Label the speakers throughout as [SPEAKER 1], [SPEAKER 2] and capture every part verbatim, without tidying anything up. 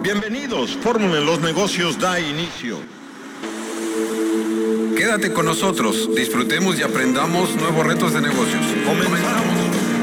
[SPEAKER 1] Bienvenidos, Fórmula en los Negocios da inicio.
[SPEAKER 2] Quédate con nosotros, disfrutemos y aprendamos nuevos retos de negocios.
[SPEAKER 1] Comenzamos.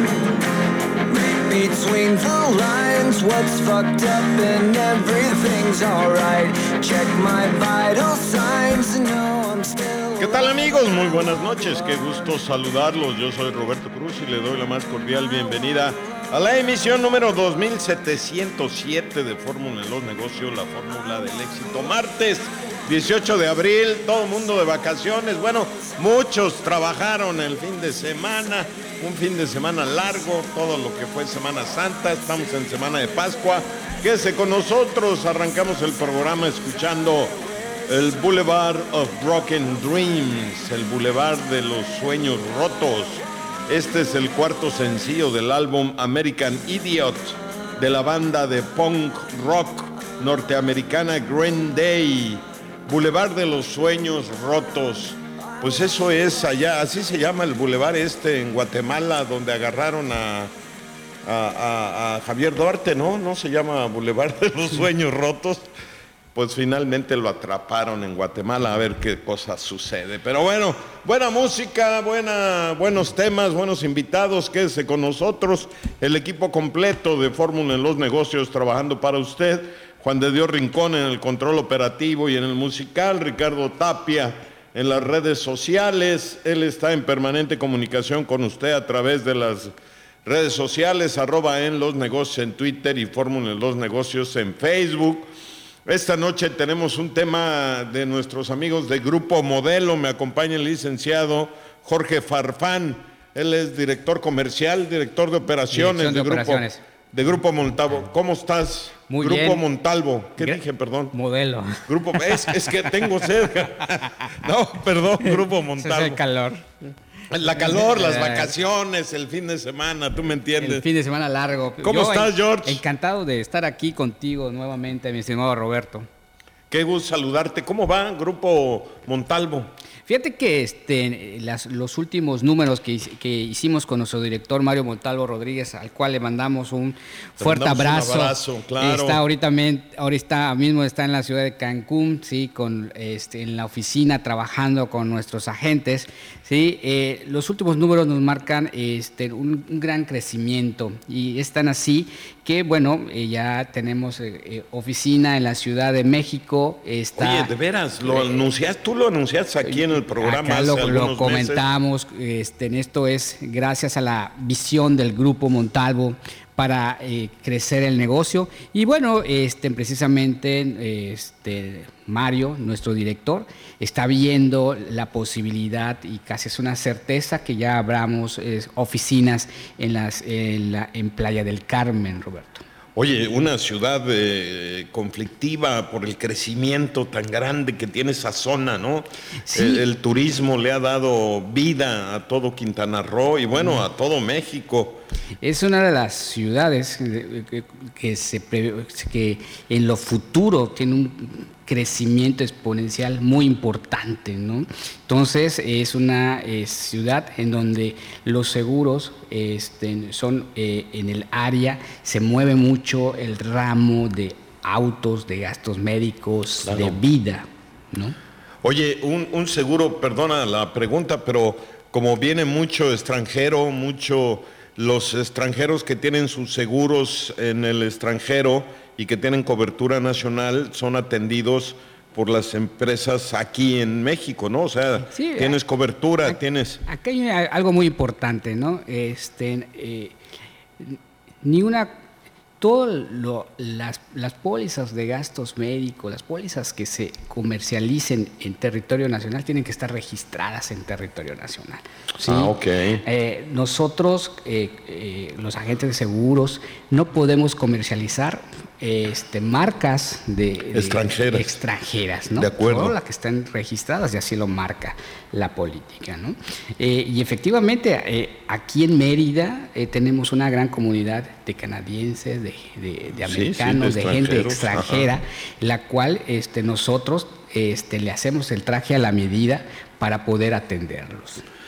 [SPEAKER 3] Between the lines, what's fucked up and everything's alright. Check my vital signs and know I'm still.
[SPEAKER 1] ¿Qué tal, amigos? Muy buenas noches, qué gusto saludarlos. Yo soy Roberto Cruz y le doy la más cordial bienvenida a la emisión número dos mil setecientos siete de Fórmula en los Negocios, la fórmula del éxito. Martes dieciocho de abril, todo el mundo de vacaciones. Bueno, muchos trabajaron el fin de semana, un fin de semana largo, todo lo que fue Semana Santa. Estamos en Semana de Pascua. Quédese con nosotros, arrancamos el programa escuchando el Boulevard of Broken Dreams, el Boulevard de los Sueños Rotos. Este es el cuarto sencillo del álbum American Idiot de la banda de punk rock norteamericana Green Day. Boulevard de los Sueños Rotos. Pues eso es allá, así se llama el boulevard este en Guatemala, donde agarraron a, a, a, a Javier Duarte, ¿no? No se llama Boulevard de los Sueños Rotos. Pues finalmente lo atraparon en Guatemala, a ver qué cosa sucede. Pero bueno, buena música, buena, buenos temas, buenos invitados. Quédese con nosotros, el equipo completo de Fórmula en los Negocios trabajando para usted. Juan de Dios Rincón en el control operativo y en el musical, Ricardo Tapia en las redes sociales. Él está en permanente comunicación con usted a través de las redes sociales, arroba en los negocios en Twitter y Fórmula en los Negocios en Facebook. Esta noche tenemos un tema de nuestros amigos de Grupo Modelo. Me acompaña el licenciado Jorge Farfán. Él es director comercial, director de operaciones de, de, operaciones. Grupo, de Grupo Montalvo. ¿Cómo estás?
[SPEAKER 4] Muy
[SPEAKER 1] Grupo
[SPEAKER 4] bien.
[SPEAKER 1] Montalvo. ¿Qué Gra- dije, perdón?
[SPEAKER 4] Modelo.
[SPEAKER 1] Grupo, es, es que tengo sed. No, perdón, Grupo Montalvo.
[SPEAKER 4] Es el calor.
[SPEAKER 1] La calor, las vacaciones, el fin de semana, tú me entiendes.
[SPEAKER 4] El fin de semana largo.
[SPEAKER 1] ¿Cómo
[SPEAKER 4] Yo
[SPEAKER 1] estás,
[SPEAKER 4] en,
[SPEAKER 1] George?
[SPEAKER 4] Encantado de estar aquí contigo nuevamente, mi estimado Roberto.
[SPEAKER 1] Qué gusto saludarte. ¿Cómo va Grupo Montalvo?
[SPEAKER 4] Fíjate que este, las, los últimos números que, que hicimos con nuestro director Mario Montalvo Rodríguez, al cual le mandamos un fuerte
[SPEAKER 1] mandamos
[SPEAKER 4] abrazo.
[SPEAKER 1] Un abrazo, claro.
[SPEAKER 4] Está ahorita, ahorita mismo está en la ciudad de Cancún, sí, con este, en la oficina trabajando con nuestros agentes, sí. Eh, los últimos números nos marcan este, un, un gran crecimiento y es tan así que bueno, eh, ya tenemos eh, eh, oficina en la Ciudad de México. Está,
[SPEAKER 1] Oye, de veras, lo eh, anunciaste, tú lo anunciaste aquí en el programa.
[SPEAKER 4] Acá lo,
[SPEAKER 1] hace
[SPEAKER 4] lo comentamos, este, en esto es gracias a la visión del Grupo Montalvo para eh, crecer el negocio. Y bueno, este, precisamente este, Mario, nuestro director, está viendo la posibilidad y casi es una certeza que ya abramos eh, oficinas en, las, en, la, en Playa del Carmen, Roberto.
[SPEAKER 1] Oye, una ciudad eh, conflictiva por el crecimiento tan grande que tiene esa zona, ¿no?
[SPEAKER 4] Sí.
[SPEAKER 1] El, el turismo le ha dado vida a todo Quintana Roo y bueno, a todo México.
[SPEAKER 4] Es una de las ciudades que, que, se prevé, que en lo futuro tiene un crecimiento exponencial muy importante, ¿no? Entonces es una eh, ciudad en donde los seguros este, son eh, en el área, se mueve mucho el ramo de autos, de gastos médicos, claro, de vida, ¿no?
[SPEAKER 1] Oye, un, un seguro, perdona la pregunta, pero como viene mucho extranjero, mucho los extranjeros que tienen sus seguros en el extranjero y que tienen cobertura nacional son atendidos por las empresas aquí en México, ¿no? O sea, sí, tienes cobertura,
[SPEAKER 4] aquí,
[SPEAKER 1] tienes...
[SPEAKER 4] Aquí hay algo muy importante, ¿no? Este, eh, ni una... Todas las, las pólizas de gastos médicos, las pólizas que se comercialicen en territorio nacional tienen que estar registradas en territorio nacional, ¿sí?
[SPEAKER 1] Ah, ok.
[SPEAKER 4] Eh, nosotros, eh, eh, los agentes de seguros, no podemos comercializar este, marcas de, de
[SPEAKER 1] extranjeras.
[SPEAKER 4] extranjeras, ¿no?
[SPEAKER 1] De acuerdo.
[SPEAKER 4] Solo las que están registradas y así lo marca la política, ¿no? Eh, y efectivamente, eh, aquí en Mérida eh, tenemos una gran comunidad de canadienses, de, de, de americanos, sí, sí, de, de gente extranjera, ajá, la cual este, nosotros este, le hacemos el traje a la medida para poder atenderlos.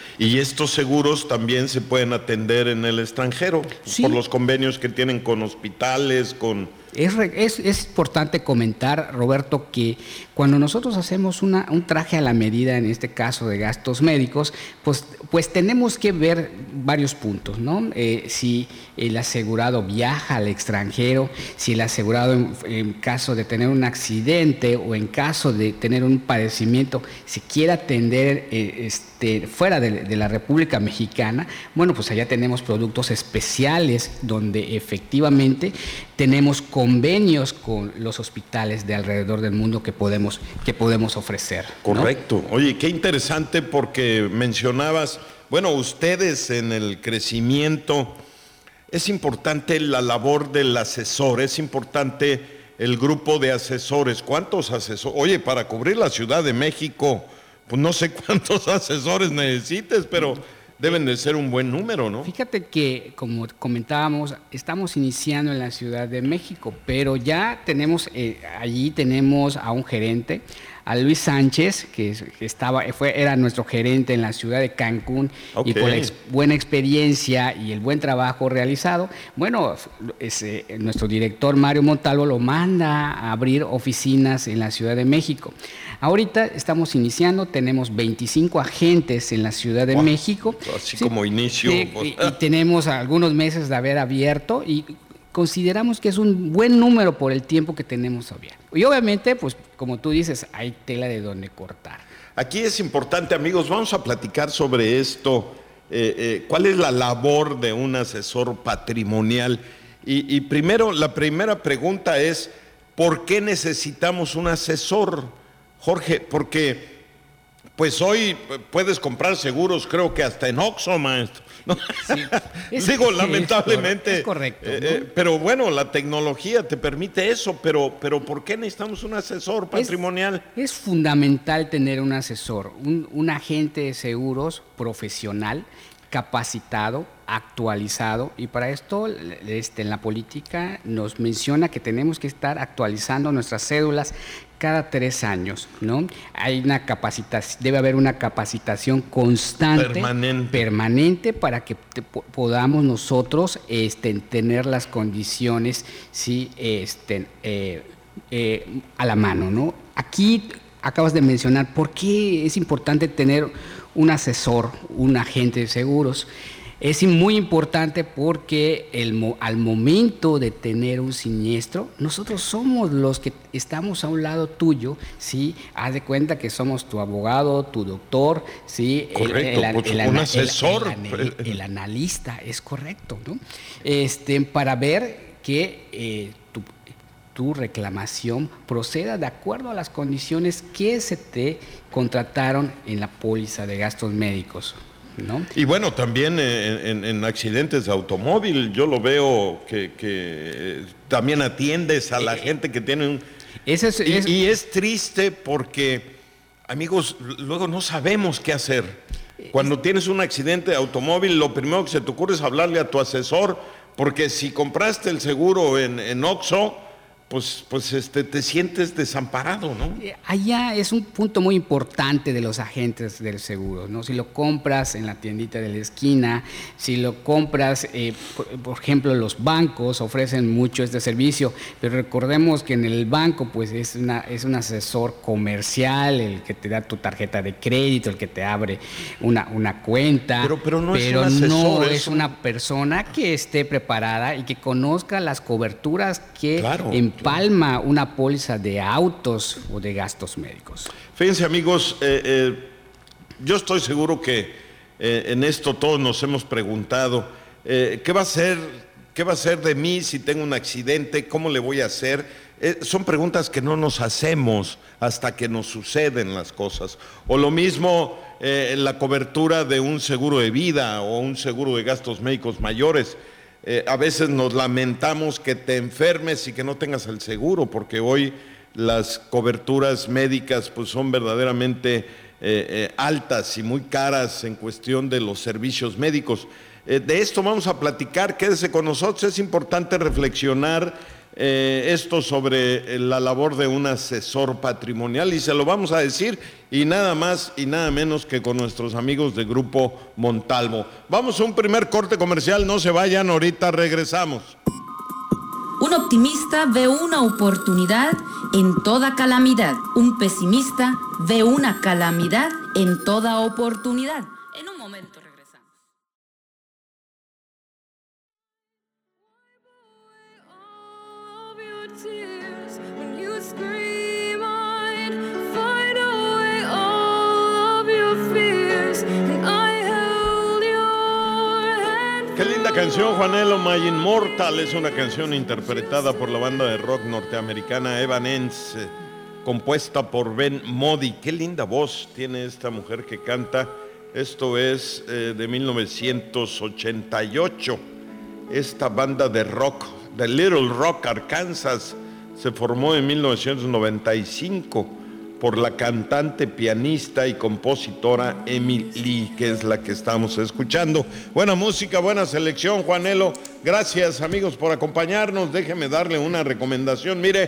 [SPEAKER 1] Y estos seguros también se pueden atender en el extranjero,
[SPEAKER 4] sí,
[SPEAKER 1] por los convenios que tienen con hospitales, con...
[SPEAKER 4] Es, es, es importante comentar, Roberto, que cuando nosotros hacemos una, un traje a la medida, en este caso de gastos médicos, pues, pues tenemos que ver varios puntos, ¿no? Eh, si el asegurado viaja al extranjero, si el asegurado en, en caso de tener un accidente o en caso de tener un padecimiento se quiere atender eh, este, fuera de, de la República Mexicana, bueno, pues allá tenemos productos especiales donde efectivamente tenemos convenios con los hospitales de alrededor del mundo que podemos, que podemos ofrecer, ¿no?
[SPEAKER 1] Correcto. Oye, qué interesante porque mencionabas, bueno, ustedes en el crecimiento, es importante la labor del asesor, es importante el grupo de asesores. ¿Cuántos asesores? Oye, para cubrir la Ciudad de México, pues no sé cuántos asesores necesites, pero deben de ser un buen número, ¿no?
[SPEAKER 4] Fíjate que, como comentábamos, estamos iniciando en la Ciudad de México, pero ya tenemos, eh, allí tenemos a un gerente, a Luis Sánchez, que estaba, fue, era nuestro gerente en la ciudad de Cancún, okay. Y por la ex, buena experiencia y el buen trabajo realizado, bueno, ese, nuestro director Mario Montalvo lo manda a abrir oficinas en la Ciudad de México. Ahorita estamos iniciando, tenemos veinticinco agentes en la Ciudad de wow. México.
[SPEAKER 1] Así sí, como inicio.
[SPEAKER 4] Sí, y, y tenemos algunos meses de haber abierto y consideramos que es un buen número por el tiempo que tenemos abierto. Y obviamente, pues como tú dices, hay tela de donde cortar.
[SPEAKER 1] Aquí es importante, amigos, vamos a platicar sobre esto. Eh, eh, ¿Cuál es la labor de un asesor patrimonial? Y, y primero, la primera pregunta es, ¿por qué necesitamos un asesor, Jorge? Porque pues hoy puedes comprar seguros, creo que hasta en Oxxo, maestro. ¿No?
[SPEAKER 4] Sí, es,
[SPEAKER 1] Digo,
[SPEAKER 4] sí,
[SPEAKER 1] lamentablemente.
[SPEAKER 4] Es correcto. ¿no?
[SPEAKER 1] Eh, pero bueno, la tecnología te permite eso, pero, pero ¿por qué necesitamos un asesor patrimonial?
[SPEAKER 4] Es, es fundamental tener un asesor, un, un agente de seguros profesional, capacitado, actualizado, y para esto este, en la política nos menciona que tenemos que estar actualizando nuestras cédulas cada tres años, ¿no? Hay una capacitación, debe haber una capacitación constante,
[SPEAKER 1] permanente,
[SPEAKER 4] permanente para que te, podamos nosotros este, tener las condiciones, sí, este, eh, eh, a la mano, ¿no? Aquí acabas de mencionar por qué es importante tener un asesor, un agente de seguros. Es muy importante porque el, al momento de tener un siniestro, nosotros somos los que estamos a un lado tuyo, ¿sí? Haz de cuenta que somos tu abogado, tu doctor, ¿sí?
[SPEAKER 1] Correcto,
[SPEAKER 4] el, el, el,
[SPEAKER 1] un
[SPEAKER 4] el,
[SPEAKER 1] asesor.
[SPEAKER 4] El, el, el, el analista, es correcto, ¿no? Este, para ver que eh, tu, tu reclamación proceda de acuerdo a las condiciones que se te contrataron en la póliza de gastos médicos, ¿no?
[SPEAKER 1] Y bueno, también en, en, en accidentes de automóvil, yo lo veo que, que también atiendes a la eh, gente que tiene un...
[SPEAKER 4] Ese es,
[SPEAKER 1] y,
[SPEAKER 4] es...
[SPEAKER 1] y es triste porque, amigos, luego no sabemos qué hacer. Cuando es... tienes un accidente de automóvil, lo primero que se te ocurre es hablarle a tu asesor, porque si compraste el seguro en, en Oxxo, pues, pues este, te sientes desamparado, ¿no?
[SPEAKER 4] Allá es un punto muy importante de los agentes del seguro, ¿no? Si lo compras en la tiendita de la esquina, si lo compras, eh, por, por ejemplo, los bancos ofrecen mucho este servicio, pero recordemos que en el banco, pues es, una, es un asesor comercial, el que te da tu tarjeta de crédito, el que te abre una, una cuenta,
[SPEAKER 1] pero, pero no,
[SPEAKER 4] pero
[SPEAKER 1] es, un asesor,
[SPEAKER 4] no
[SPEAKER 1] es,
[SPEAKER 4] es
[SPEAKER 1] un...
[SPEAKER 4] una persona que esté preparada y que conozca las coberturas que
[SPEAKER 1] claro,
[SPEAKER 4] en palma una póliza de autos o de gastos médicos.
[SPEAKER 1] Fíjense, amigos, eh, eh, yo estoy seguro que eh, en esto todos nos hemos preguntado, eh, ¿qué va a ser, qué va a ser de mí si tengo un accidente? ¿Cómo le voy a hacer? Eh, son preguntas que no nos hacemos hasta que nos suceden las cosas. O lo mismo eh, la cobertura de un seguro de vida o un seguro de gastos médicos mayores. Eh, a veces nos lamentamos que te enfermes y que no tengas el seguro, porque hoy las coberturas médicas pues son verdaderamente eh, eh, altas y muy caras en cuestión de los servicios médicos. Eh, de esto vamos a platicar, quédese con nosotros, es importante reflexionar eh, esto sobre la labor de un asesor patrimonial y se lo vamos a decir y nada más y nada menos que con nuestros amigos de Grupo Montalvo. Vamos a un primer corte comercial, no se vayan, ahorita regresamos.
[SPEAKER 5] Un optimista ve una oportunidad en toda calamidad. Un pesimista ve una calamidad en toda oportunidad. En un momento regresamos.
[SPEAKER 1] Qué linda canción, Juanelo. My Immortal es una canción interpretada por la banda de rock norteamericana Evanescence, compuesta por Ben Modi. Qué linda voz tiene esta mujer que canta. Esto es eh, de mil novecientos ochenta y ocho. Esta banda de rock, de Little Rock, Arkansas, se formó en mil novecientos noventa y cinco por la cantante, pianista y compositora Emily, que es la que estamos escuchando. Buena música, buena selección, Juanelo. Gracias, amigos, por acompañarnos. Déjeme darle una recomendación. Mire,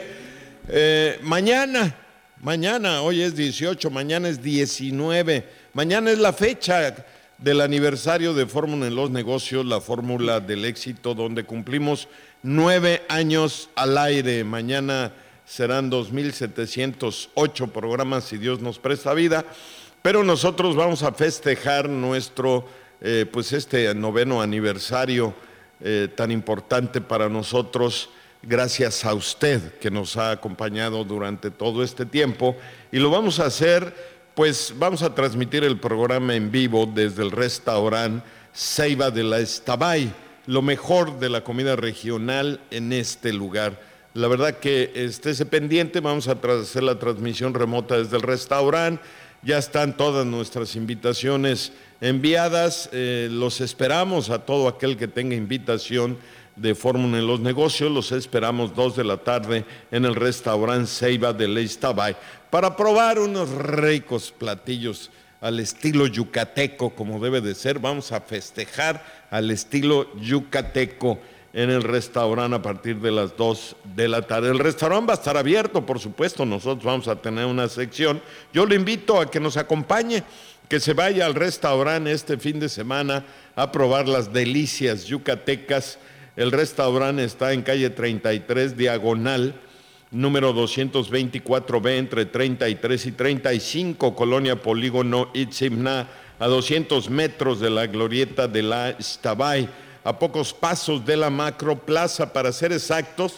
[SPEAKER 1] eh, mañana, mañana, hoy es dieciocho, mañana es diecinueve. Mañana es la fecha del aniversario de Fórmula en los Negocios, la fórmula del éxito, donde cumplimos nueve años al aire. Mañana serán dos mil setecientos ocho programas, si Dios nos presta vida, pero nosotros vamos a festejar nuestro, eh, pues este noveno aniversario eh, tan importante para nosotros, gracias a usted que nos ha acompañado durante todo este tiempo, y lo vamos a hacer, pues vamos a transmitir el programa en vivo desde el restaurante Ceiba de la Estabay, lo mejor de la comida regional en este lugar. La verdad que estése pendiente, vamos a hacer la transmisión remota desde el restaurante, ya están todas nuestras invitaciones enviadas, eh, los esperamos a todo aquel que tenga invitación de Fórmula en los Negocios, los esperamos dos de la tarde en el restaurante Ceiba de la Estabay para probar unos ricos platillos al estilo yucateco como debe de ser. Vamos a festejar al estilo yucateco en el restaurante a partir de las dos de la tarde. El restaurante va a estar abierto, por supuesto, nosotros vamos a tener una sección. Yo lo invito a que nos acompañe, que se vaya al restaurante este fin de semana a probar las delicias yucatecas. El restaurante está en calle treinta y tres, diagonal, número doscientos veinticuatro B, entre treinta y tres y treinta y cinco, Colonia Polígono Itzimná, a doscientos metros de la glorieta de la Estabay, a pocos pasos de la Macroplaza, para ser exactos,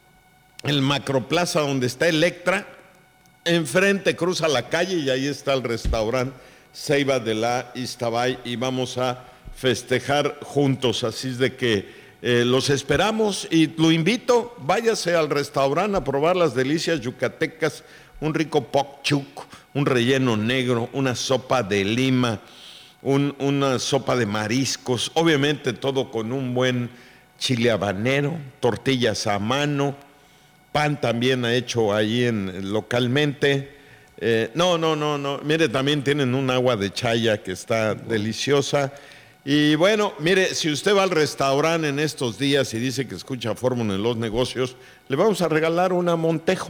[SPEAKER 1] el Macroplaza donde está Electra, enfrente cruza la calle y ahí está el restaurante Ceiba de la Estabay y vamos a festejar juntos, así es de que eh, los esperamos y lo invito, váyase al restaurante a probar las delicias yucatecas, un rico poc chuc, un relleno negro, una sopa de lima, Un, una sopa de mariscos, obviamente todo con un buen chile habanero, tortillas a mano, pan también hecho ahí en, localmente. Eh, no, no, no, no, mire, también tienen un agua de chaya que está deliciosa. Y bueno, mire, si usted va al restaurante en estos días y dice que escucha Fórmula en los Negocios, le vamos a regalar una Montejo,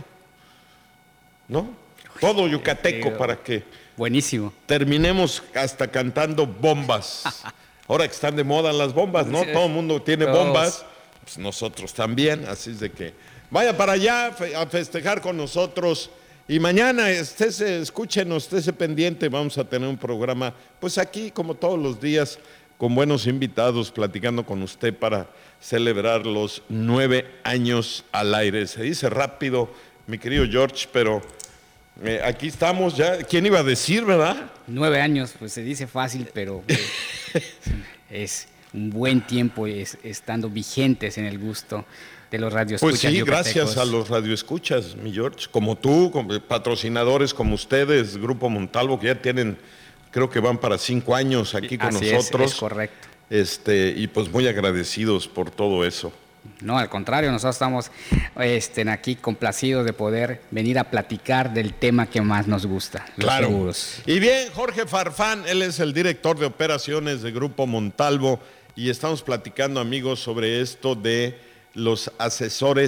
[SPEAKER 1] ¿no? Todo yucateco para que
[SPEAKER 4] buenísimo
[SPEAKER 1] terminemos hasta cantando bombas. Ahora que están de moda las bombas, ¿no? Todo el mundo tiene
[SPEAKER 4] Todos.
[SPEAKER 1] bombas, pues nosotros también, así es de que vaya para allá a festejar con nosotros. Y mañana estése, escúchenos, estése pendiente, vamos a tener un programa, pues aquí como todos los días, con buenos invitados, platicando con usted para celebrar los nueve años al aire. Se dice rápido, mi querido George, pero eh, aquí estamos ya. ¿Quién iba a decir, verdad?
[SPEAKER 4] Nueve años, pues se dice fácil, pero eh, es un buen tiempo es, estando vigentes en el gusto de los radioescuchas.
[SPEAKER 1] Pues sí,
[SPEAKER 4] yucatecos.
[SPEAKER 1] gracias a los radioescuchas, mi George, como tú, como patrocinadores como ustedes, Grupo Montalvo, que ya tienen, creo que van para cinco años aquí con
[SPEAKER 4] Así
[SPEAKER 1] nosotros.
[SPEAKER 4] Es, es correcto.
[SPEAKER 1] Este, y pues muy agradecidos por todo eso.
[SPEAKER 4] No, al contrario, nosotros estamos este, aquí complacidos de poder venir a platicar del tema que más nos gusta, los
[SPEAKER 1] Claro.
[SPEAKER 4] seguros.
[SPEAKER 1] Y bien, Jorge Farfán, él es el director de operaciones de Grupo Montalvo y estamos platicando, amigos, sobre esto de los asesores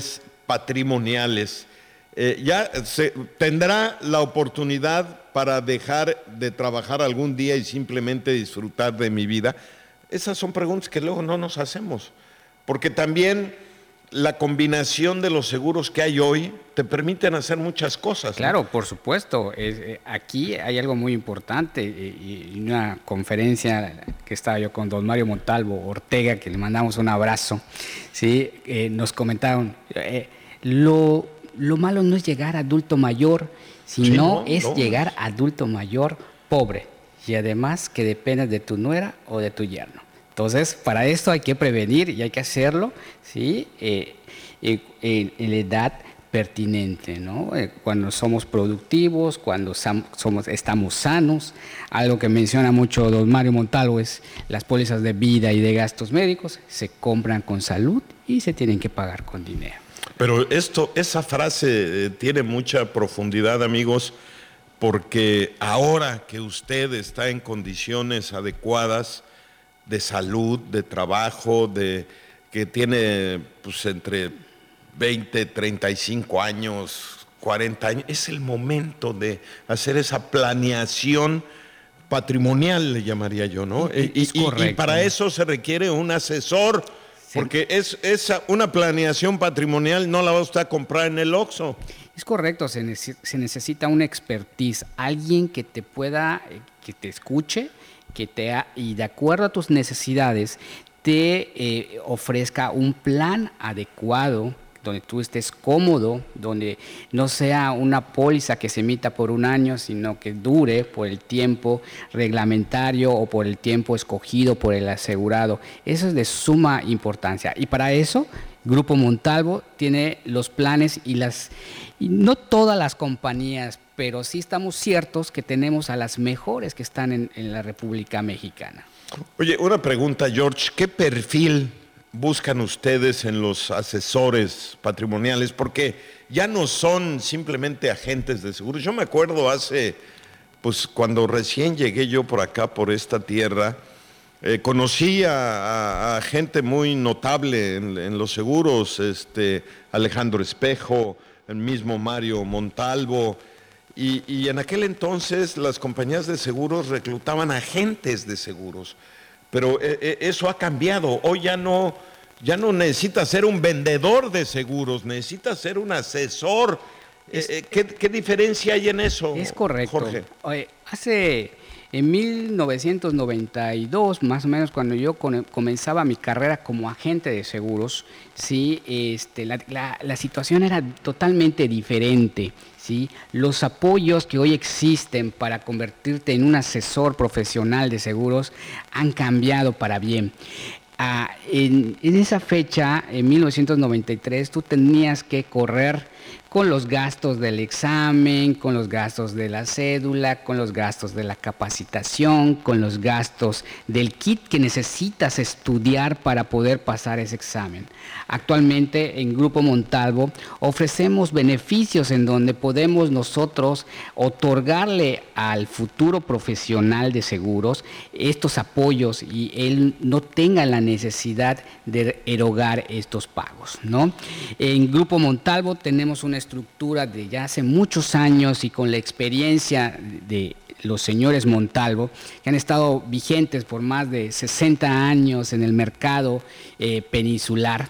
[SPEAKER 1] patrimoniales. Eh, ya se, tendrá la oportunidad para dejar de trabajar algún día y simplemente disfrutar de mi vida. Esas son preguntas que luego no nos hacemos, porque también la combinación de los seguros que hay hoy te permiten hacer muchas cosas, ¿no?
[SPEAKER 4] Claro, por supuesto. Es, eh, aquí hay algo muy importante, y, y una conferencia que estaba yo con don Mario Montalvo Ortega, que le mandamos un abrazo, ¿sí? Eh, nos comentaron, eh, lo, lo malo no es llegar a adulto mayor, sino
[SPEAKER 1] Sí, no,
[SPEAKER 4] es
[SPEAKER 1] no.
[SPEAKER 4] llegar a adulto mayor pobre, y además que dependas de tu nuera o de tu yerno. Entonces, para esto hay que prevenir y hay que hacerlo, ¿sí? Eh, eh, eh, en la edad pertinente, ¿no? Eh, cuando somos productivos, cuando sam- somos, estamos sanos. Algo que menciona mucho don Mario Montalvo es las pólizas de vida y de gastos médicos se compran con salud y se tienen que pagar con dinero.
[SPEAKER 1] Pero esto, esa frase eh, tiene mucha profundidad, amigos, porque ahora que usted está en condiciones adecuadas de salud, de trabajo, de que tiene pues entre veinte, treinta y cinco años, cuarenta años, es el momento de hacer esa planeación patrimonial, le llamaría yo, ¿no?
[SPEAKER 4] Es
[SPEAKER 1] y, y- y
[SPEAKER 4] correcto.
[SPEAKER 1] para eso se requiere un asesor, porque es esa, una planeación patrimonial no la va usted a comprar en el Oxxo.
[SPEAKER 4] Es correcto, se, nece- se necesita una expertise, alguien que te pueda, eh, que te escuche, que te ha- y de acuerdo a tus necesidades te eh, ofrezca un plan adecuado donde tú estés cómodo, donde no sea una póliza que se emita por un año, sino que dure por el tiempo reglamentario o por el tiempo escogido por el asegurado. Eso es de suma importancia. Y para eso, Grupo Montalvo tiene los planes y las, y no todas las compañías, pero sí estamos ciertos que tenemos a las mejores que están en, en la República Mexicana.
[SPEAKER 1] Oye, una pregunta, George, ¿qué perfil buscan ustedes en los asesores patrimoniales? Porque ya no son simplemente agentes de seguros. Yo me acuerdo hace, pues cuando recién llegué yo por acá, por esta tierra, eh, conocí a, a- a gente muy notable en, en los seguros, este, Alejandro Espejo, el mismo Mario Montalvo, y, y en aquel entonces las compañías de seguros reclutaban agentes de seguros. Pero eh, eh, eso ha cambiado. Hoy ya no, ya no necesita ser un vendedor de seguros, necesita ser un asesor. Eh, eh, ¿qué, qué diferencia hay en eso,
[SPEAKER 4] Es correcto.
[SPEAKER 1] Jorge?
[SPEAKER 4] Oye, hace en mil novecientos noventa y dos, más o menos, cuando yo con- comenzaba mi carrera como agente de seguros, sí, este, la, la- la situación era totalmente diferente. ¿Sí? Los apoyos que hoy existen para convertirte en un asesor profesional de seguros han cambiado para bien. Ah, en, en esa fecha, en mil novecientos noventa y tres, tú tenías que correr con los gastos del examen, con los gastos de la cédula, con los gastos de la capacitación, con los gastos del kit que necesitas estudiar para poder pasar ese examen. Actualmente en Grupo Montalvo ofrecemos beneficios en donde podemos nosotros otorgarle al futuro profesional de seguros estos apoyos y él no tenga la necesidad de erogar estos pagos, ¿no? En Grupo Montalvo tenemos una estructura de ya hace muchos años y con la experiencia de los señores Montalvo, que han estado vigentes por más de sesenta años en el mercado eh, peninsular.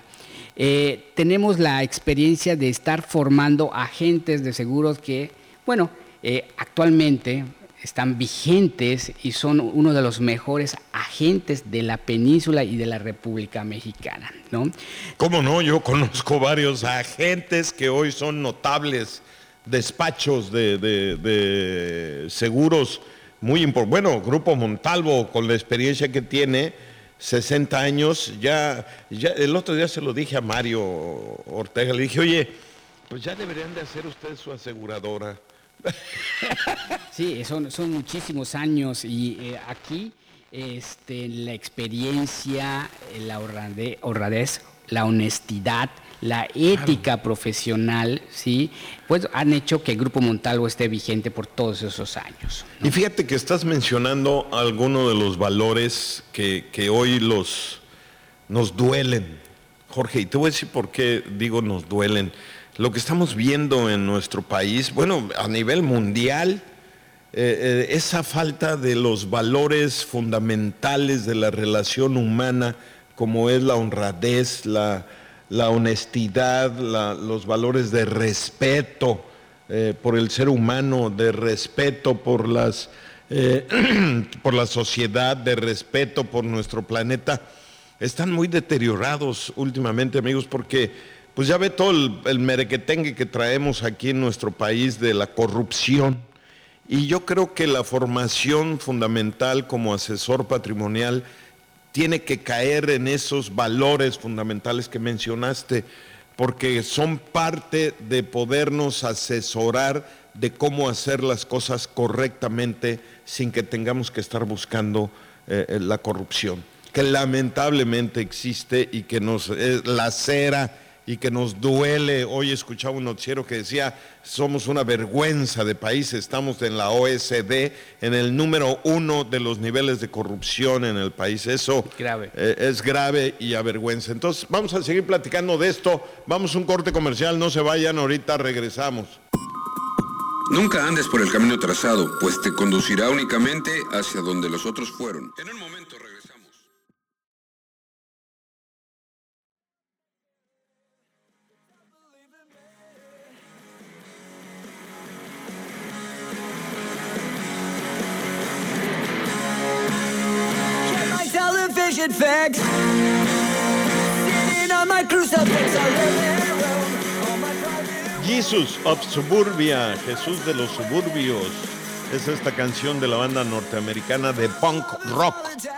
[SPEAKER 4] Eh, tenemos la experiencia de estar formando agentes de seguros que, bueno, eh, actualmente están vigentes y son uno de los mejores agentes de la península y de la República Mexicana, ¿no?
[SPEAKER 1] ¿Cómo no? Yo conozco varios agentes que hoy son notables despachos de, de- de seguros muy importantes. Bueno, Grupo Montalvo, con la experiencia que tiene, sesenta años, ya, ya el otro día se lo dije a Mario Ortega, le dije, oye, pues ya deberían de hacer ustedes su aseguradora.
[SPEAKER 4] Sí, son, son muchísimos años y eh, aquí este, la experiencia, eh, la honrade- honradez, la honestidad, la ética profesional, ¿sí? Pues han hecho que el Grupo Montalvo esté vigente por todos esos años, ¿no?
[SPEAKER 1] Y fíjate que estás mencionando algunos de los valores que, que hoy los, nos duelen, Jorge, y te voy a decir por qué digo nos duelen. Lo que estamos viendo en nuestro país, bueno, a nivel mundial, eh, eh, esa falta de los valores fundamentales de la relación humana, como es la honradez, la, la honestidad, la, los valores de respeto eh, por el ser humano, de respeto por las, eh, por la sociedad, de respeto por nuestro planeta, están muy deteriorados últimamente, amigos, porque pues ya ve todo el, el merequetengue que traemos aquí en nuestro país de la corrupción. Y yo creo que la formación fundamental como asesor patrimonial tiene que caer en esos valores fundamentales que mencionaste, porque son parte de podernos asesorar de cómo hacer las cosas correctamente sin que tengamos que estar buscando eh, la corrupción, que lamentablemente existe y que nos eh, lacera y que nos duele. Hoy escuchaba un noticiero que decía, somos una vergüenza de país, estamos en la O E C D, en el número uno de los niveles de corrupción en el país. Eso
[SPEAKER 4] grave.
[SPEAKER 1] Eh, es grave y avergüenza. Entonces, vamos a seguir platicando de esto. Vamos a un corte comercial, no se vayan, ahorita regresamos.
[SPEAKER 2] Nunca andes por el camino trazado, pues te conducirá únicamente hacia donde los otros fueron. En un momento regresamos.
[SPEAKER 3] Television facts, sitting on my crucifix, I live in a room on my private.
[SPEAKER 1] Jesus of Suburbia, Jesús de los suburbios, es esta canción de la banda norteamericana de punk rock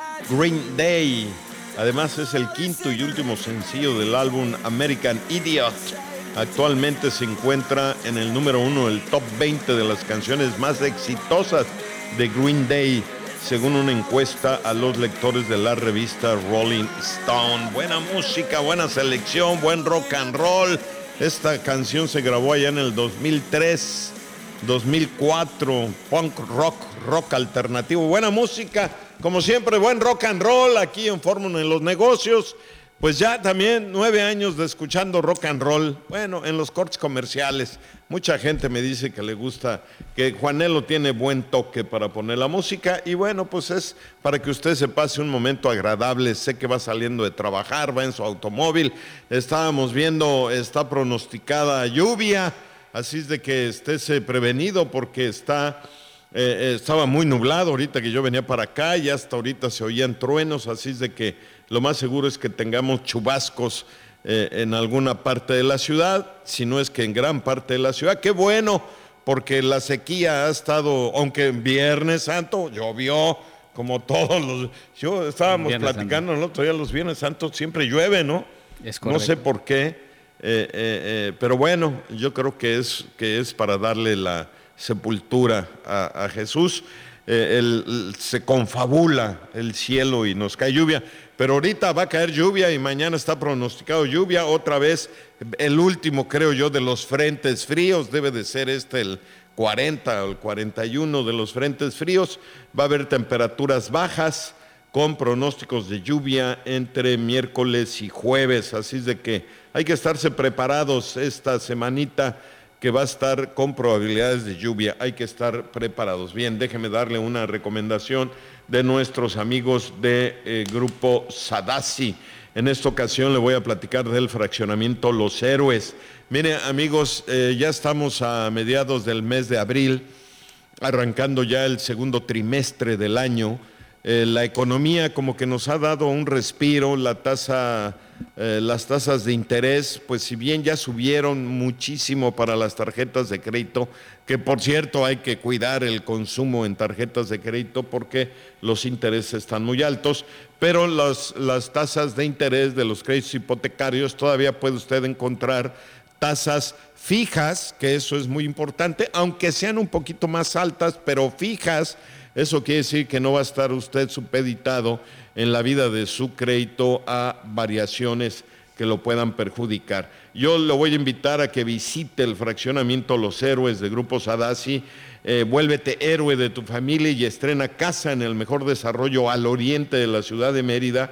[SPEAKER 1] Green Day. Además es el quinto y último sencillo del álbum American Idiot. Actualmente se encuentra en el número uno del top veinte de las canciones más exitosas de Green Day, según una encuesta a los lectores de la revista Rolling Stone. Buena música, buena selección, buen rock and roll. Esta canción se grabó allá en el dos mil tres, dos mil cuatro, punk rock, rock alternativo. Buena música, como siempre, buen rock and roll aquí en Fórmula en los Negocios. Pues ya también nueve años de escuchando rock and roll, bueno, en los cortes comerciales. Mucha gente me dice que le gusta, que Juanelo tiene buen toque para poner la música y bueno, pues es para que usted se pase un momento agradable. Sé que va saliendo de trabajar, va en su automóvil, estábamos viendo, está pronosticada lluvia, así es de que estése prevenido porque está... Eh, estaba muy nublado ahorita que yo venía para acá y hasta ahorita se oían truenos, así es de que lo más seguro es que tengamos chubascos eh, en alguna parte de la ciudad, si no es que en gran parte de la ciudad. Qué bueno, porque la sequía ha estado, aunque en Viernes Santo llovió como todos los... Yo estábamos Viernes platicando el otro día, los Viernes Santos siempre llueve, ¿no?
[SPEAKER 4] Es correcto.
[SPEAKER 1] No sé por qué, eh, eh, eh, pero bueno, yo creo que es, que es para darle la sepultura a, a Jesús. Eh, el, el, se confabula el cielo y nos cae lluvia, pero ahorita va a caer lluvia y mañana está pronosticado lluvia otra vez, el último creo yo de los frentes fríos, debe de ser este el cuarenta o el cuarenta y uno de los frentes fríos. Va a haber temperaturas bajas con pronósticos de lluvia entre miércoles y jueves, así es de que hay que estarse preparados esta semanita que va a estar con probabilidades de lluvia, hay que estar preparados. Bien, déjeme darle una recomendación de nuestros amigos de eh, Grupo Sadasi. En esta ocasión le voy a platicar del fraccionamiento Los Héroes. Mire, amigos, eh, ya estamos a mediados del mes de abril, arrancando ya el segundo trimestre del año. Eh, la economía como que nos ha dado un respiro, la tasa, eh, las tasas de interés, pues si bien ya subieron muchísimo para las tarjetas de crédito, que por cierto hay que cuidar el consumo en tarjetas de crédito porque los intereses están muy altos, pero las, las tasas de interés de los créditos hipotecarios todavía puede usted encontrar tasas fijas, que eso es muy importante, aunque sean un poquito más altas, pero fijas. Eso quiere decir que no va a estar usted supeditado en la vida de su crédito a variaciones que lo puedan perjudicar. Yo lo voy a invitar a que visite el fraccionamiento Los Héroes de Grupo Sadasi. Eh, vuélvete héroe de tu familia y estrena casa en el mejor desarrollo al oriente de la ciudad de Mérida.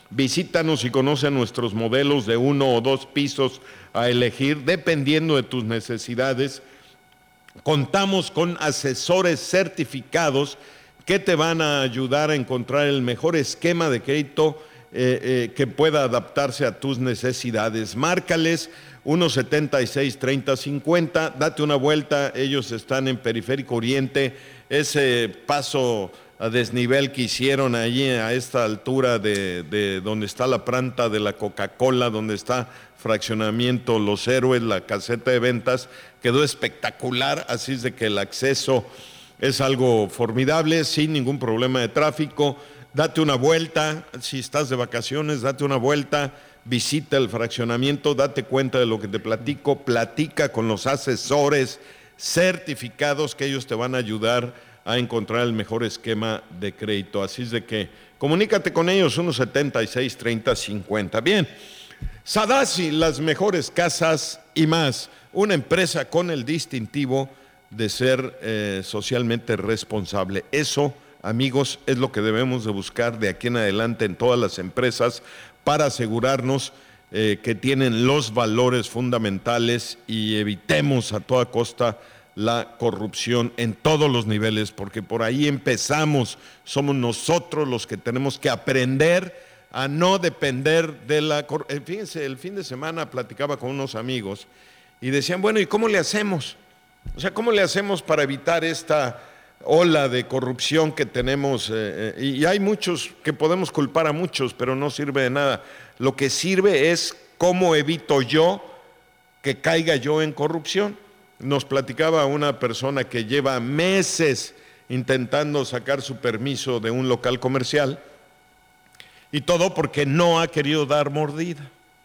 [SPEAKER 1] Visítanos y conoce nuestros modelos de uno o dos pisos a elegir, dependiendo de tus necesidades. Contamos con asesores certificados que te van a ayudar a encontrar el mejor esquema de crédito eh, eh, que pueda adaptarse a tus necesidades. Márcales uno setenta y seis, treinta, cincuenta, date una vuelta, ellos están en Periférico Oriente, ese paso a desnivel que hicieron allí a esta altura de, de donde está la planta de la Coca-Cola, donde está Fraccionamiento Los Héroes, la caseta de ventas, quedó espectacular, así es de que el acceso es algo formidable, sin ningún problema de tráfico. Date una vuelta, si estás de vacaciones, date una vuelta, visita el fraccionamiento, date cuenta de lo que te platico, platica con los asesores certificados que ellos te van a ayudar a encontrar el mejor esquema de crédito. Así es de que comunícate con ellos, uno setenta y seis, treinta, cincuenta. Bien, Sadasi, las mejores casas y más, una empresa con el distintivo de ser eh, socialmente responsable. Eso, amigos, es lo que debemos de buscar de aquí en adelante en todas las empresas para asegurarnos eh, que tienen los valores fundamentales y evitemos a toda costa la corrupción en todos los niveles, porque por ahí empezamos. Somos nosotros los que tenemos que aprender a no depender de la corrupción. Fíjense, el fin de semana platicaba con unos amigos y decían, bueno, ¿y cómo le hacemos? O sea, ¿cómo le hacemos para evitar esta ola de corrupción que tenemos? Eh, eh, y hay muchos que podemos culpar a muchos, pero no sirve de nada. Lo que sirve es cómo evito yo que caiga yo en corrupción. Nos platicaba una persona que lleva meses intentando sacar su permiso de un local comercial y todo porque no ha querido dar mordida.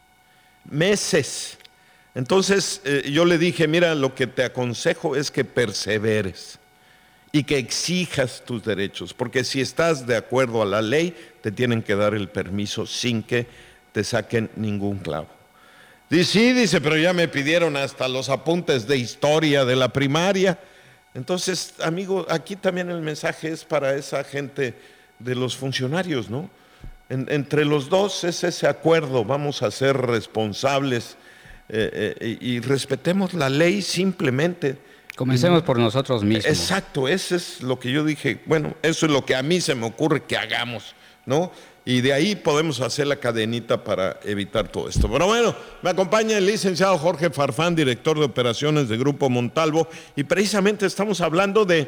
[SPEAKER 1] Meses. Entonces eh, yo le dije, mira, lo que te aconsejo es que perseveres y que exijas tus derechos, porque si estás de acuerdo a la ley, te tienen que dar el permiso sin que te saquen ningún clavo. Dice, sí, dice, pero ya me pidieron hasta los apuntes de historia de la primaria. Entonces, amigo, aquí también el mensaje es para esa gente de los funcionarios, ¿no? En, entre los dos es ese acuerdo, vamos a ser responsables eh, eh, y respetemos la ley simplemente.
[SPEAKER 4] Comencemos por nosotros mismos.
[SPEAKER 1] Exacto, eso es lo que yo dije, bueno, eso es lo que a mí se me ocurre que hagamos, ¿no? Y de ahí podemos hacer la cadenita para evitar todo esto. Pero bueno, me acompaña el licenciado Jorge Farfán, director de operaciones de Grupo Montalvo, y precisamente estamos hablando de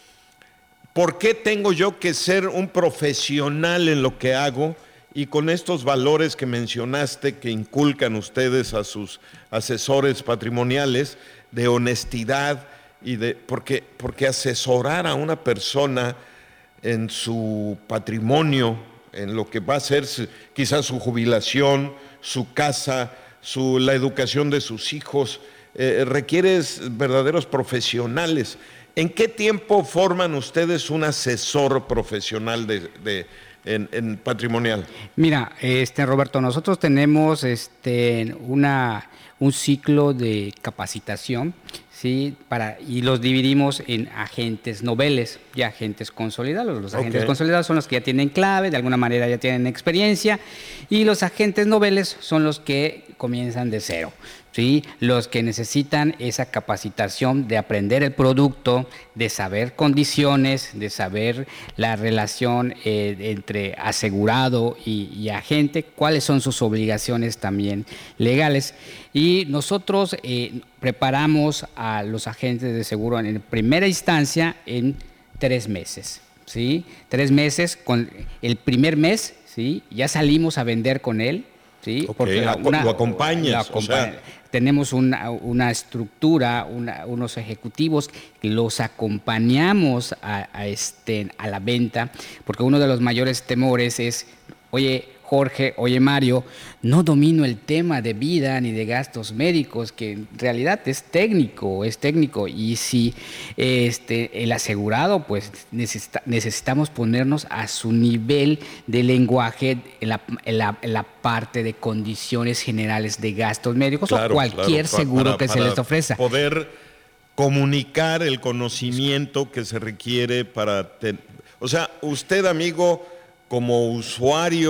[SPEAKER 1] por qué tengo yo que ser un profesional en lo que hago y con estos valores que mencionaste que inculcan ustedes a sus asesores patrimoniales de honestidad y de porque, porque asesorar a una persona en su patrimonio, en lo que va a ser quizás su jubilación, su casa, su, la educación de sus hijos, eh, requiere verdaderos profesionales. ¿En qué tiempo forman ustedes un asesor profesional de, de, en, en patrimonial?
[SPEAKER 4] Mira, este Roberto, nosotros tenemos este, una, un ciclo de capacitación, ¿sí? Para, y los dividimos en agentes noveles y agentes consolidados. Los agentes okay. consolidados son los que ya tienen clave, de alguna manera ya tienen experiencia, y los agentes noveles son los que comienzan de cero, ¿sí? Los que necesitan esa capacitación de aprender el producto, de saber condiciones, de saber la relación eh, entre asegurado y, y agente, cuáles son sus obligaciones también legales. Y nosotros eh, preparamos a los agentes de seguro en primera instancia en tres meses, ¿sí? Tres meses, con el primer mes, ¿sí? Ya salimos a vender con él, ¿sí?
[SPEAKER 1] Okay. Porque una, lo acompañas,
[SPEAKER 4] lo acompañ- o sea. Tenemos una, una estructura, una, unos ejecutivos que los acompañamos a, a, este, a la venta, porque uno de los mayores temores es, oye, Jorge, oye Mario, no domino el tema de vida ni de gastos médicos, que en realidad es técnico, es técnico, y si este, el asegurado, pues necesita, necesitamos ponernos a su nivel de lenguaje en la, en la, en la parte de condiciones generales de gastos médicos, claro, o cualquier claro, seguro para, que para se les ofrezca.
[SPEAKER 1] Poder comunicar el conocimiento que se requiere para... Ten... O sea, usted, amigo, como usuario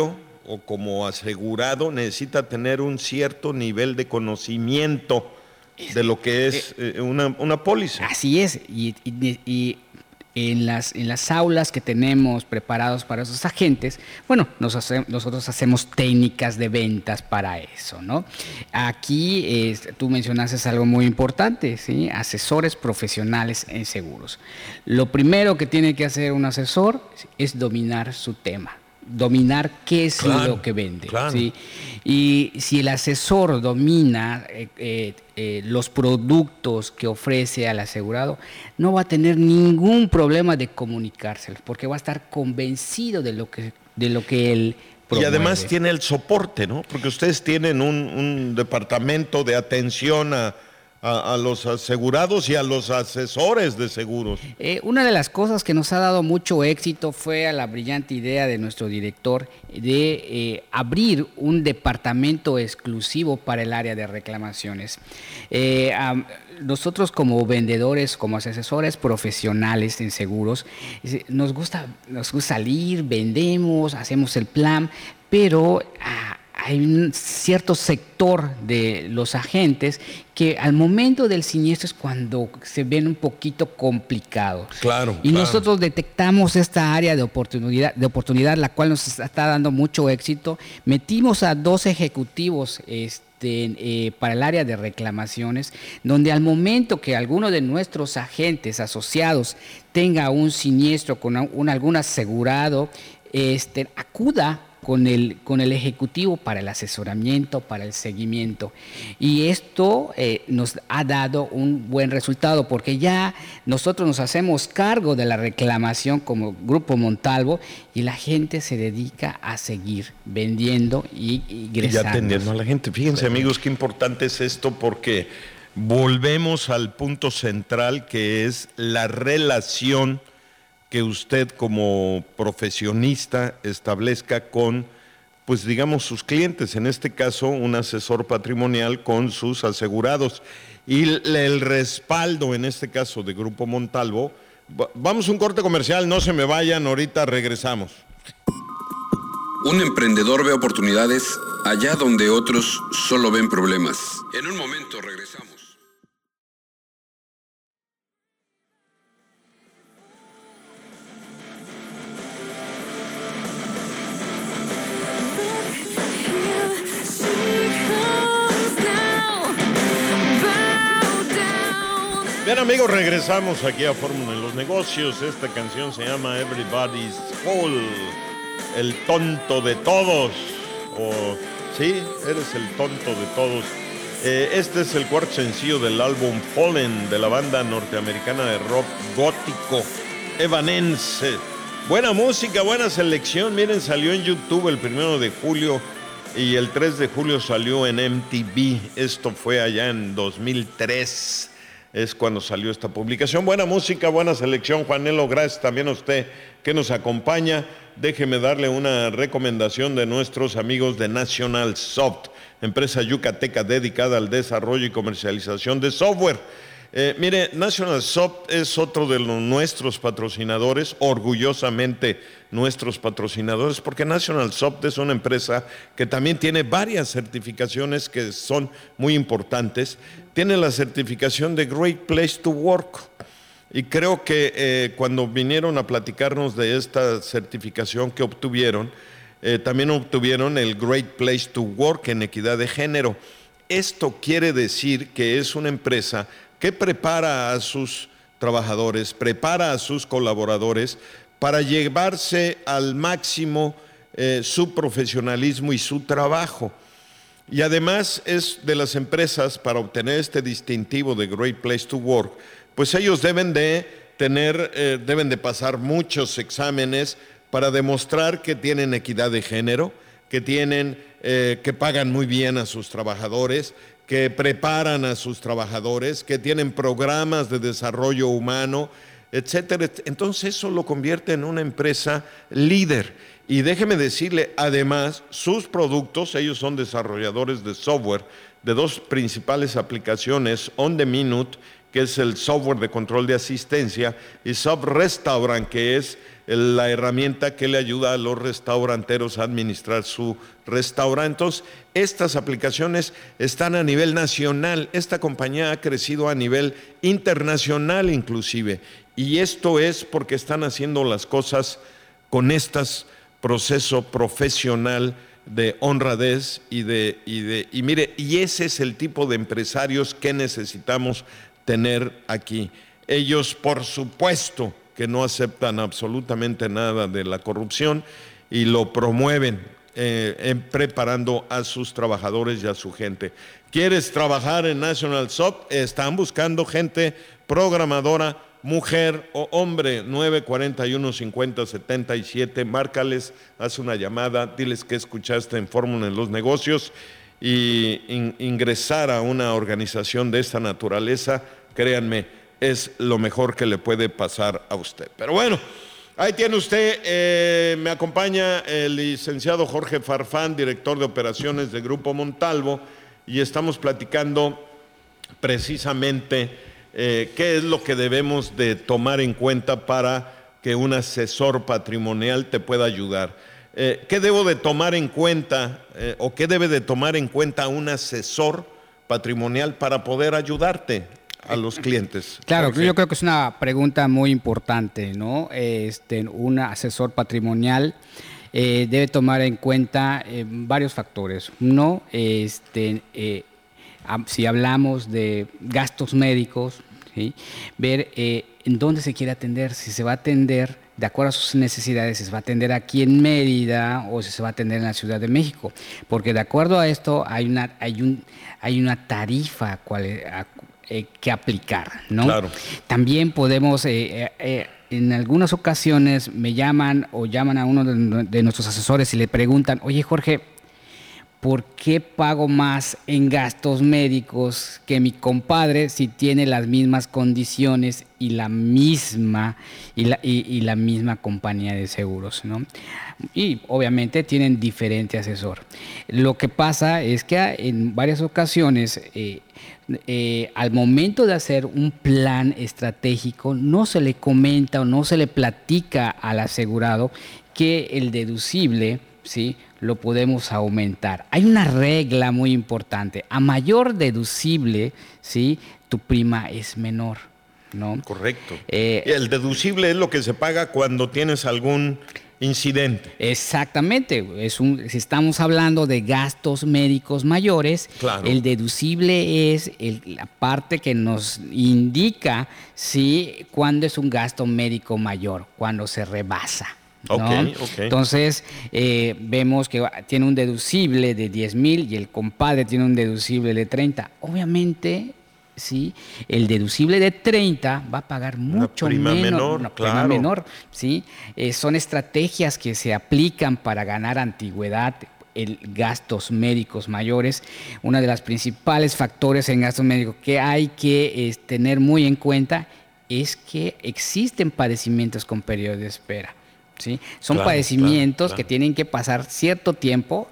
[SPEAKER 1] o como asegurado necesita tener un cierto nivel de conocimiento de lo que es eh, una, una póliza.
[SPEAKER 4] Así es, y, y, y en, las, en las aulas que tenemos preparados para esos agentes, bueno, nos hace, nosotros hacemos técnicas de ventas para eso, ¿no? Aquí eh, tú mencionaste algo muy importante, ¿sí? Asesores profesionales en seguros. Lo primero que tiene que hacer un asesor es dominar su tema. Dominar qué es claro, lo que vende, claro. ¿sí? Y si el asesor domina eh, eh, eh, los productos que ofrece al asegurado, no va a tener ningún problema de comunicárselos, porque va a estar convencido de lo que, de lo que él promueve.
[SPEAKER 1] Y además tiene el soporte, ¿no? Porque ustedes tienen un, un departamento de atención a A, a los asegurados y a los asesores de seguros.
[SPEAKER 4] Eh, una de las cosas que nos ha dado mucho éxito fue a la brillante idea de nuestro director de eh, abrir un departamento exclusivo para el área de reclamaciones. Eh, um, nosotros como vendedores, como asesores profesionales en seguros, nos gusta, nos gusta salir, vendemos, hacemos el plan, pero ah, hay un cierto sector de los agentes que al momento del siniestro es cuando se ven un poquito complicados.
[SPEAKER 1] Claro.
[SPEAKER 4] Y
[SPEAKER 1] claro.
[SPEAKER 4] nosotros detectamos esta área de oportunidad, de oportunidad, la cual nos está dando mucho éxito. Metimos a dos ejecutivos este, eh, para el área de reclamaciones, donde al momento que alguno de nuestros agentes asociados tenga un siniestro con un, algún asegurado, este, acuda con el, con el ejecutivo para el asesoramiento, para el seguimiento. Y esto eh, nos ha dado un buen resultado, porque ya nosotros nos hacemos cargo de la reclamación como Grupo Montalvo y la gente se dedica a seguir vendiendo y ingresando.
[SPEAKER 1] Y atendiendo a la gente. Fíjense, amigos, qué importante es esto, porque volvemos al punto central, que es la relación que usted como profesionista establezca con, pues digamos, sus clientes, en este caso un asesor patrimonial con sus asegurados, y el respaldo, en este caso de Grupo Montalvo. Vamos a un corte comercial, no se me vayan, ahorita regresamos.
[SPEAKER 2] Un emprendedor ve oportunidades allá donde otros solo ven problemas. En un momento regresamos.
[SPEAKER 1] Bien, amigos, regresamos aquí a Fórmula en los Negocios. Esta canción se llama Everybody's Fool, el tonto de todos. O sí, eres el tonto de todos. Eh, este es el cuarto sencillo del álbum Fallen de la banda norteamericana de rock gótico Evanescence. Buena música, buena selección. Miren, salió en YouTube el primero de julio y el tres de julio salió en M T V. Esto fue allá en dos mil tres. Es cuando salió esta publicación. Buena música, buena selección. Juanelo, gracias también a usted que nos acompaña. Déjeme darle una recomendación de nuestros amigos de National Soft, empresa yucateca dedicada al desarrollo y comercialización de software. Eh, mire, National Soft es otro de los, nuestros patrocinadores, orgullosamente nuestros patrocinadores, porque National Soft es una empresa que también tiene varias certificaciones que son muy importantes. Tiene la certificación de Great Place to Work, y creo que eh, cuando vinieron a platicarnos de esta certificación que obtuvieron, eh, también obtuvieron el Great Place to Work en equidad de género. Esto quiere decir que es una empresa que prepara a sus trabajadores, prepara a sus colaboradores para llevarse al máximo eh, su profesionalismo y su trabajo. Y además es de las empresas, para obtener este distintivo de Great Place to Work, pues ellos deben de tener, eh, deben de pasar muchos exámenes para demostrar que tienen equidad de género, que tienen, eh, que pagan muy bien a sus trabajadores, que preparan a sus trabajadores, que tienen programas de desarrollo humano, etcétera. Entonces eso lo convierte en una empresa líder. Y déjeme decirle, además, sus productos, ellos son desarrolladores de software de dos principales aplicaciones, On the Minute que es el software de control de asistencia, y SubRestaurant, que es la herramienta que le ayuda a los restauranteros a administrar su restaurante. Entonces, estas aplicaciones están a nivel nacional. Esta compañía ha crecido a nivel internacional inclusive, y esto es porque están haciendo las cosas con este proceso profesional de honradez y de, y de y mire, y ese es el tipo de empresarios que necesitamos tener aquí. Ellos, por supuesto, que no aceptan absolutamente nada de la corrupción y lo promueven eh, en preparando a sus trabajadores y a su gente. ¿Quieres trabajar en National Sub? Están buscando gente programadora, mujer o hombre. Nueve cuarenta y uno, cincuenta, setenta y siete, márcales, haz una llamada, diles que escuchaste en Fórmula en los Negocios, y in, ingresar a una organización de esta naturaleza, créanme, es lo mejor que le puede pasar a usted. Pero bueno, ahí tiene usted, eh, me acompaña el licenciado Jorge Farfán, director de operaciones de Grupo Montalvo, y estamos platicando precisamente eh, qué es lo que debemos de tomar en cuenta para que un asesor patrimonial te pueda ayudar. Eh, ¿Qué debo de tomar en cuenta eh, o qué debe de tomar en cuenta un asesor patrimonial para poder ayudarte a los clientes?
[SPEAKER 4] Claro, yo creo que es una pregunta muy importante, ¿no? Este, un asesor patrimonial eh, debe tomar en cuenta eh, varios factores. Uno, este, eh, si hablamos de gastos médicos, ¿sí? Ver eh, en dónde se quiere atender, si se va a atender de acuerdo a sus necesidades, si se va a atender aquí en Mérida o si se va a atender en la Ciudad de México, porque de acuerdo a esto hay una, hay un, hay una tarifa cual, a, eh, que aplicar, ¿no?
[SPEAKER 1] Claro.
[SPEAKER 4] También podemos, eh, eh, en algunas ocasiones me llaman o llaman a uno de, de nuestros asesores y le preguntan, oye Jorge, ¿por qué pago más en gastos médicos que mi compadre si tiene las mismas condiciones y la misma y la, y, y la misma compañía de seguros, ¿no? Y obviamente tienen diferente asesor. Lo que pasa es que en varias ocasiones eh, eh, al momento de hacer un plan estratégico no se le comenta o no se le platica al asegurado que el deducible, ¿sí?, lo podemos aumentar. Hay una regla muy importante. A mayor deducible, ¿sí?, tu prima es menor, ¿no?
[SPEAKER 1] Correcto.
[SPEAKER 4] Eh,
[SPEAKER 1] el deducible es lo que se paga cuando tienes algún incidente.
[SPEAKER 4] Exactamente. Es un, si estamos hablando de gastos médicos mayores,
[SPEAKER 1] claro,
[SPEAKER 4] el deducible es el, la parte que nos indica si cuándo es un gasto médico mayor, cuando se rebasa, ¿no?
[SPEAKER 1] Okay, okay.
[SPEAKER 4] Entonces, eh, vemos que tiene un deducible de diez mil y el compadre tiene un deducible de treinta. Obviamente, sí, el deducible de treinta va a pagar mucho
[SPEAKER 1] una prima
[SPEAKER 4] menos,
[SPEAKER 1] menor,
[SPEAKER 4] una
[SPEAKER 1] claro.
[SPEAKER 4] prima menor, ¿sí? Eh, son estrategias que se aplican para ganar antigüedad en gastos médicos mayores. Uno de los principales factores en gastos médicos que hay que es, tener muy en cuenta es que existen padecimientos con periodo de espera. ¿Sí? Son
[SPEAKER 1] claro,
[SPEAKER 4] padecimientos
[SPEAKER 1] claro, claro.
[SPEAKER 4] que tienen que pasar cierto tiempo.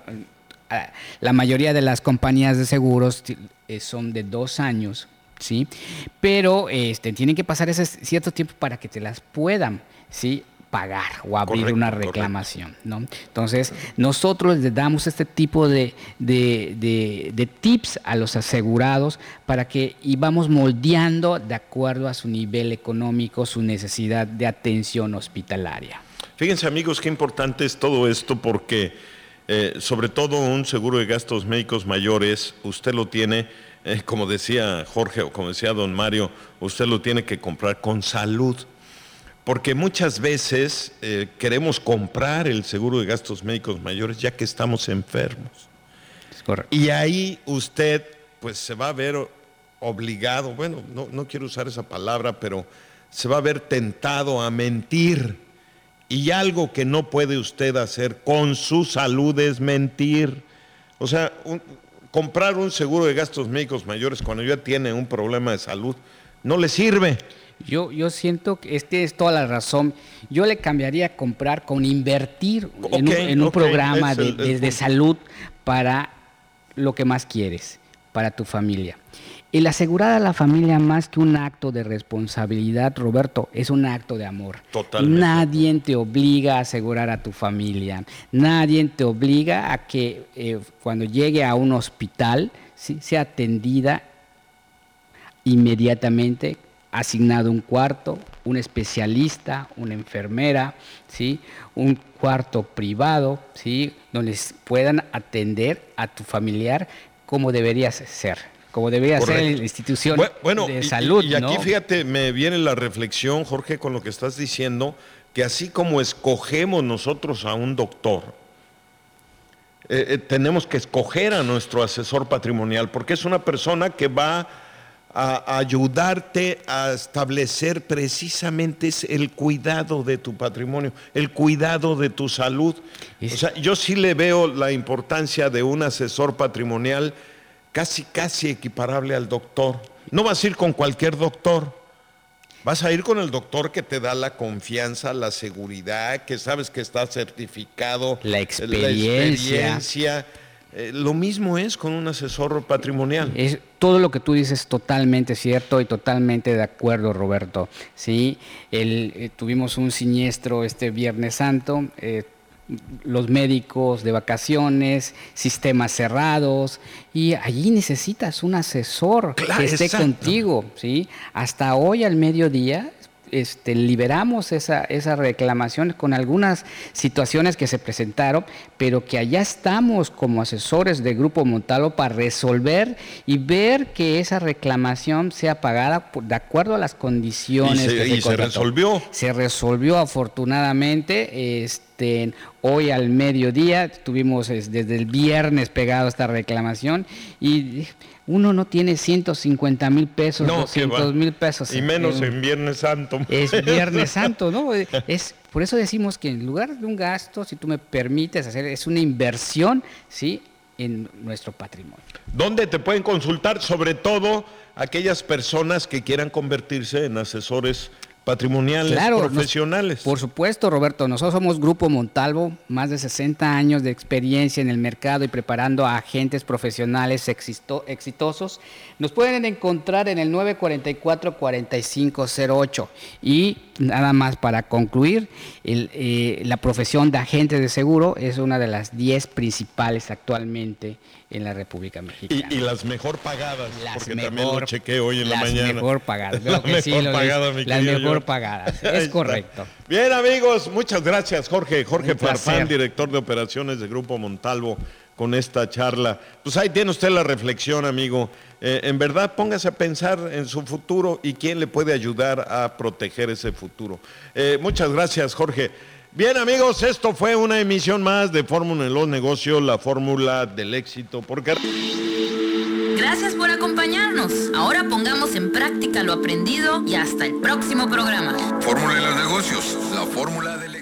[SPEAKER 4] La mayoría de las compañías de seguros son de dos años, ¿sí? Pero este, tienen que pasar ese cierto tiempo para que te las puedan, ¿sí?, pagar o abrir
[SPEAKER 1] correcto,
[SPEAKER 4] una reclamación, ¿no? Entonces, nosotros les damos este tipo de, de, de, de tips a los asegurados para que y vamos moldeando de acuerdo a su nivel económico, su necesidad de atención hospitalaria.
[SPEAKER 1] Fíjense, amigos, qué importante es todo esto porque, eh, sobre todo un seguro de gastos médicos mayores, usted lo tiene, eh, como decía Jorge o como decía don Mario, usted lo tiene que comprar con salud. Porque muchas veces eh, queremos comprar el seguro de gastos médicos mayores ya que estamos enfermos.
[SPEAKER 4] Es correcto.
[SPEAKER 1] Y ahí usted pues se va a ver obligado, bueno, no, no quiero usar esa palabra, pero se va a ver tentado a mentir. Y algo que no puede usted hacer con su salud es mentir. O sea, un, comprar un seguro de gastos médicos mayores cuando ya tiene un problema de salud no le sirve.
[SPEAKER 4] Yo, yo siento que este es toda la razón. Yo le cambiaría a comprar con invertir okay, en un, en un okay, programa de, de, de salud para lo que más quieres, para tu familia. El asegurar a la familia, más que un acto de responsabilidad, Roberto, es un acto de amor.
[SPEAKER 1] Totalmente.
[SPEAKER 4] Nadie te obliga a asegurar a tu familia. Nadie te obliga a que eh, cuando llegue a un hospital, ¿sí?, sea atendida inmediatamente, asignado un cuarto, un especialista, una enfermera, ¿sí?, un cuarto privado, ¿sí?, donde puedan atender a tu familiar como debería ser. Como debería Correcto. ser la institución
[SPEAKER 1] bueno,
[SPEAKER 4] de
[SPEAKER 1] y,
[SPEAKER 4] salud.
[SPEAKER 1] Y, y aquí,
[SPEAKER 4] ¿no?
[SPEAKER 1] fíjate, me viene la reflexión, Jorge, con lo que estás diciendo, que así como escogemos nosotros a un doctor, eh, eh, tenemos que escoger a nuestro asesor patrimonial, porque es una persona que va a, a ayudarte a establecer precisamente el cuidado de tu patrimonio, el cuidado de tu salud. O sea, yo sí le veo la importancia de un asesor patrimonial casi, casi equiparable al doctor. No vas a ir con cualquier doctor, vas a ir con el doctor que te da la confianza, la seguridad, que sabes que está certificado,
[SPEAKER 4] la experiencia.
[SPEAKER 1] La experiencia. Eh, lo mismo es con un asesor patrimonial.
[SPEAKER 4] Es, todo lo que tú dices es totalmente cierto y totalmente de acuerdo, Roberto. Sí, el, eh, tuvimos un siniestro este Viernes Santo, eh, los médicos de vacaciones, sistemas cerrados, y allí necesitas un asesor claro, que esté exacto. contigo, ¿sí? Hasta hoy al mediodía este, liberamos esa, esa reclamación con algunas situaciones que se presentaron, pero que allá estamos como asesores de Grupo Montalvo para resolver y ver que esa reclamación sea pagada por, de acuerdo a las condiciones
[SPEAKER 1] y se,
[SPEAKER 4] que
[SPEAKER 1] y
[SPEAKER 4] se,
[SPEAKER 1] se resolvió.
[SPEAKER 4] Se resolvió afortunadamente. Este, hoy al mediodía tuvimos desde el viernes pegado esta reclamación y uno no tiene ciento cincuenta mil pesos,
[SPEAKER 1] no,
[SPEAKER 4] doscientos mil pesos.
[SPEAKER 1] Y menos eh, en Viernes Santo.
[SPEAKER 4] Es Viernes Santo, ¿no? Es, por eso decimos que en lugar de un gasto, si tú me permites hacer, es una inversión, ¿sí?, en nuestro patrimonio.
[SPEAKER 1] ¿Dónde te pueden consultar? Sobre todo aquellas personas que quieran convertirse en asesores patrimoniales, claro, profesionales.
[SPEAKER 4] Nos, por supuesto, Roberto, nosotros somos Grupo Montalvo, más de sesenta años de experiencia en el mercado y preparando a agentes profesionales exito, exitosos. Nos pueden encontrar en el nueve cuatro cuatro, cuatro cinco cero ocho. Y nada más para concluir, el, eh, la profesión de agente de seguro es una de las diez principales actualmente en la República Mexicana.
[SPEAKER 1] Y, y las mejor pagadas,
[SPEAKER 4] las
[SPEAKER 1] porque
[SPEAKER 4] mejor,
[SPEAKER 1] también lo chequeé hoy en la mañana.
[SPEAKER 4] Las mejor pagadas, creo que
[SPEAKER 1] las
[SPEAKER 4] sí,
[SPEAKER 1] mejor
[SPEAKER 4] lo
[SPEAKER 1] pagadas,
[SPEAKER 4] dice, las mejor yo. pagadas, es correcto.
[SPEAKER 1] Bien, amigos, muchas gracias, Jorge. Jorge Farfán, director de operaciones de Grupo Montalvo, con esta charla. Pues ahí tiene usted la reflexión, amigo. Eh, en verdad, póngase a pensar en su futuro y quién le puede ayudar a proteger ese futuro. Eh, muchas gracias, Jorge. Bien, amigos, esto fue una emisión más de Fórmula en los Negocios, la fórmula del éxito. Porque...
[SPEAKER 5] Gracias por acompañarnos. Ahora pongamos en práctica lo aprendido y hasta el próximo programa.
[SPEAKER 2] Fórmula en los Negocios, la fórmula del éxito.